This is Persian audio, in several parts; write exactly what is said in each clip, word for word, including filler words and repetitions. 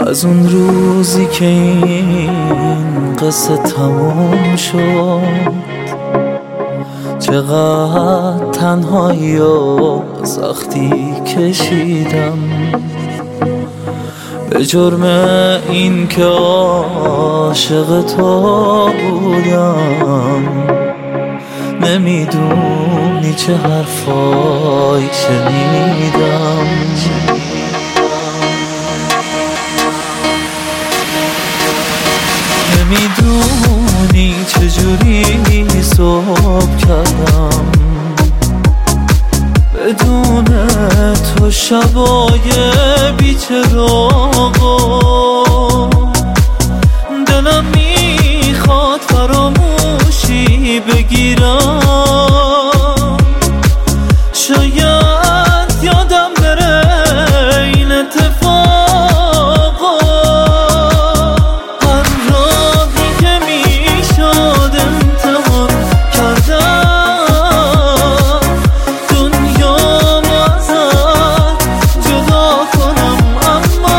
از اون روزی که این قصه تموم شد چقدر تنهایی و سختی کشیدم به جرم این که عاشق تو بودم. نمیدونی چه حرفایی شنیدم، نمیدونی چجوری صبح کردم بدون تو شبای بیچراغا. دلم میخواد فراموشی بگیرم، شاید یادم بره این اتفاقا. هر راهی که میشد امتحان کردم دنیا ازت جدا کنم، اما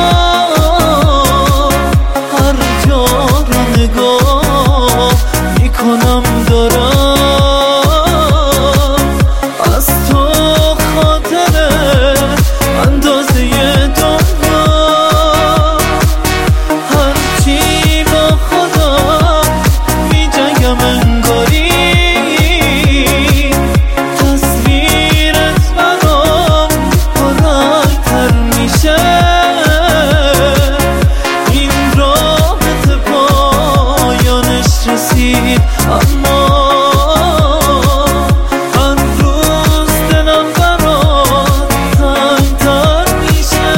هر جا رو نگاه میکنم دارم از تو خاطره اندازه دنیا. هرچی با خودم میجنگم انگاری تصویرت برام پرنگ‌تر میشه. این رابط پایانش رسید، اما هر روز دلم برات تنگ‌تر میشه.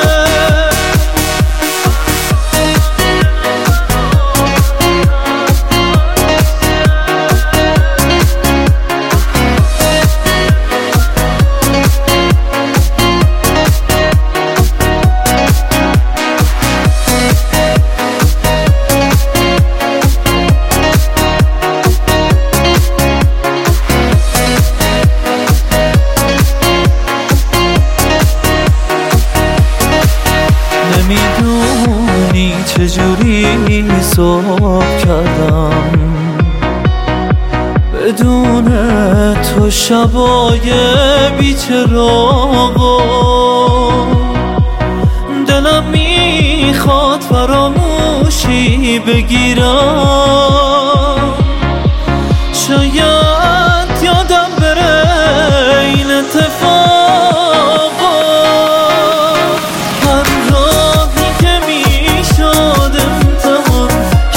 نمیدونی چجوری صبح کردم بدون تو شبای بیچراغا. دلم میخواد فراموشی بگیرم، شاید یادم بره این اتفاقا. هر راهی که میشد امتحان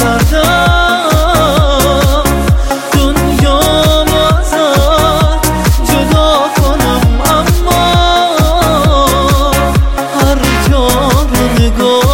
کردم دنیا ازت جدا کنم، اما هر جا رو نگاه